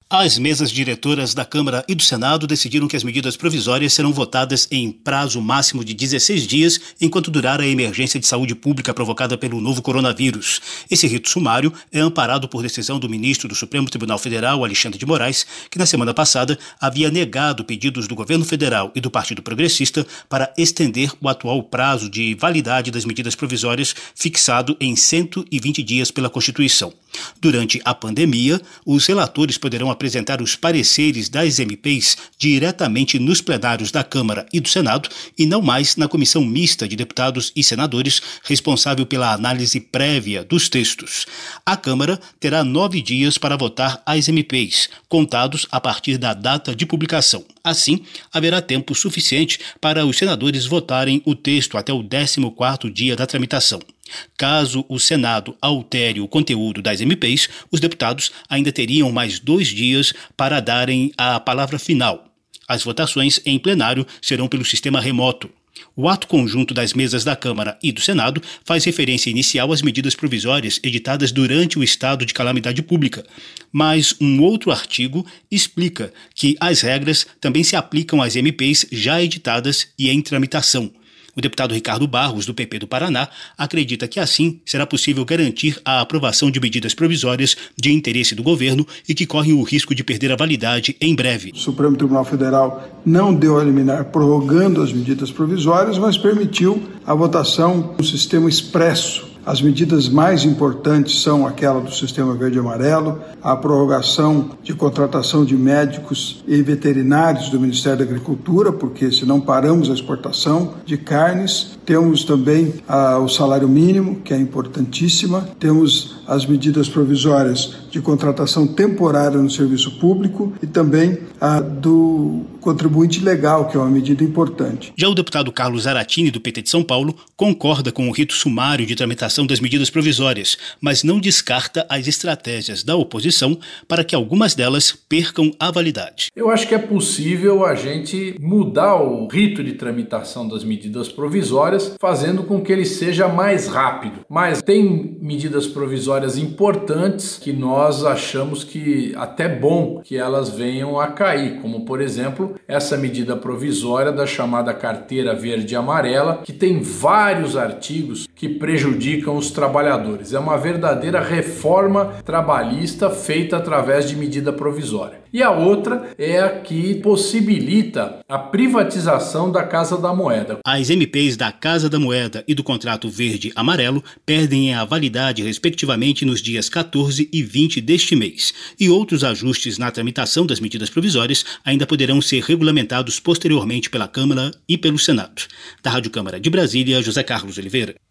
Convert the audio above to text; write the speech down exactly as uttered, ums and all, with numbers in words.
As mesas diretoras da Câmara e do Senado decidiram que as medidas provisórias serão votadas em prazo máximo de dezesseis dias, enquanto durar a emergência de saúde pública provocada pelo novo coronavírus. Esse rito sumário é amparado por decisão do ministro do Supremo Tribunal Federal, Alexandre de Moraes, que na semana passada havia negado pedidos do governo federal e do Partido Progressista para estender o atual prazo de validade das medidas provisórias fixado em cento e vinte dias pela Constituição. Durante a pandemia, os relatores poderão apresentar os pareceres das M Ps diretamente nos plenários da Câmara e do Senado e não mais na comissão mista de deputados e senadores responsável pela análise prévia dos textos. A Câmara terá nove dias para votar as M Ps, contados a partir da data de publicação. Assim, haverá tempo suficiente para os senadores votarem o texto até o décimo quarto dia da tramitação. Caso o Senado altere o conteúdo das M Ps, os deputados ainda teriam mais dois dias para darem a palavra final. As votações em plenário serão pelo sistema remoto. O ato conjunto das mesas da Câmara e do Senado faz referência inicial às medidas provisórias editadas durante o estado de calamidade pública, mas um outro artigo explica que as regras também se aplicam às M Ps já editadas e em tramitação. O deputado Ricardo Barros, do P P do Paraná, acredita que assim será possível garantir a aprovação de medidas provisórias de interesse do governo e que correm o risco de perder a validade em breve. O Supremo Tribunal Federal não deu a liminar prorrogando as medidas provisórias, mas permitiu a votação no sistema expresso. As medidas mais importantes são aquela do Sistema Verde e Amarelo, a prorrogação de contratação de médicos e veterinários do Ministério da Agricultura, porque senão paramos a exportação de carnes. Temos também ah, o salário mínimo, que é importantíssima. Temos as medidas provisórias de contratação temporária no serviço público e também a do contribuinte legal, que é uma medida importante. Já o deputado Carlos Zaratini, do P T de São Paulo, concorda com o rito sumário de tramitação das medidas provisórias, mas não descarta as estratégias da oposição para que algumas delas percam a validade. Eu acho que é possível a gente mudar o rito de tramitação das medidas provisórias, fazendo com que ele seja mais rápido. Mas tem medidas provisórias importantes que nós achamos que até bom que elas venham a cair, como por exemplo essa medida provisória da chamada carteira verde e amarela, que tem vários artigos que prejudicam os trabalhadores. É uma verdadeira reforma trabalhista feita através de medida provisória. E a outra é a que possibilita a privatização da Casa da Moeda. As M Ps da Casa da Moeda e do contrato verde-amarelo perdem a validade, respectivamente, nos dias quatorze e vinte deste mês. E outros ajustes na tramitação das medidas provisórias ainda poderão ser regulamentados posteriormente pela Câmara e pelo Senado. Da Rádio Câmara de Brasília, José Carlos Oliveira.